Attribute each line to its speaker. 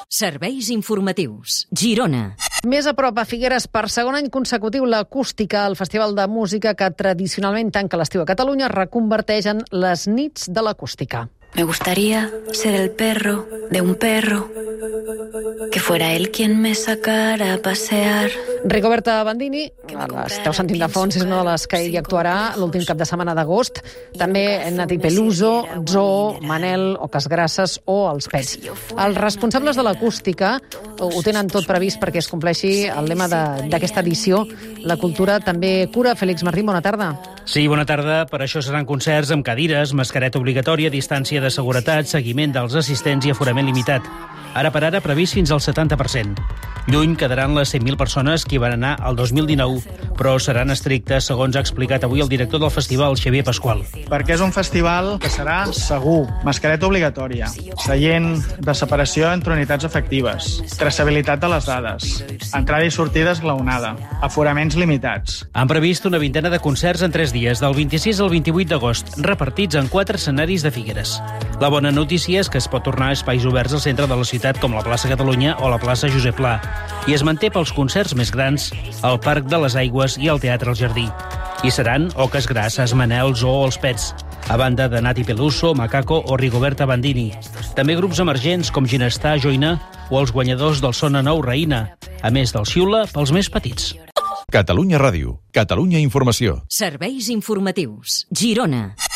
Speaker 1: Serveis informatius. Girona.
Speaker 2: Més a prop, a Figueres, per segon any consecutiu, l'Acústica, el festival de música que tradicionalment tanca l'estiu a Catalunya, reconverteix en les nits de l'Acústica.
Speaker 3: Me gustaría ser el perro de un perro, que fuera él quien me sacara a pasear.
Speaker 2: Rigoberta Bandini, l'esteu sentint de fons, és una de les que hi actuarà l'últim cap de setmana d'agost. També Nati Peluso, Zoo, Manel, Oques Grasses o Els Pets. Els responsables de l'Acústica ho tenen tot previst perquè es compleixi el lema d'aquesta edició. La cultura també cura. Fèlix Martín, bona tarda.
Speaker 4: Sí, bona tarda. Per això seran concerts amb cadires, mascareta obligatòria, distància de seguretat, seguiment dels assistents i aforament limitat. Ara per ara previst fins al 70%. Lluny quedaran les 100.000 persones que hi van anar el 2019, però seran estrictes, segons ha explicat avui el director del festival, Xavier Pasqual.
Speaker 5: Perquè és un festival que serà segur, mascareta obligatòria, seient de separació entre unitats efectives, traçabilitat de les dades, entrada i sortida esglaonada, aforaments limitats.
Speaker 4: Han previst una vintena de concerts en 3 dies, del 26 al 28 d'agost, repartits en 4 escenaris de Figueres. La bona notícia és que es pot tornar a espais oberts al centre de la ciutat, com la plaça Catalunya o la plaça Josep Pla, i es manté pels concerts més grans al Parc de les Aigües i al Teatre El Jardí. Hi seran Oques Grasses, Manel, Zoo o Els Pets, a banda de Nati Peluso, Macaco o Rigoberta Bandini. També grups emergents com Ginestar, Joina o els guanyadors del Sona Nou Reina, a més del Xiula pels més petits.
Speaker 6: Catalunya Ràdio, Catalunya Informació.
Speaker 1: Serveis informatius. Girona.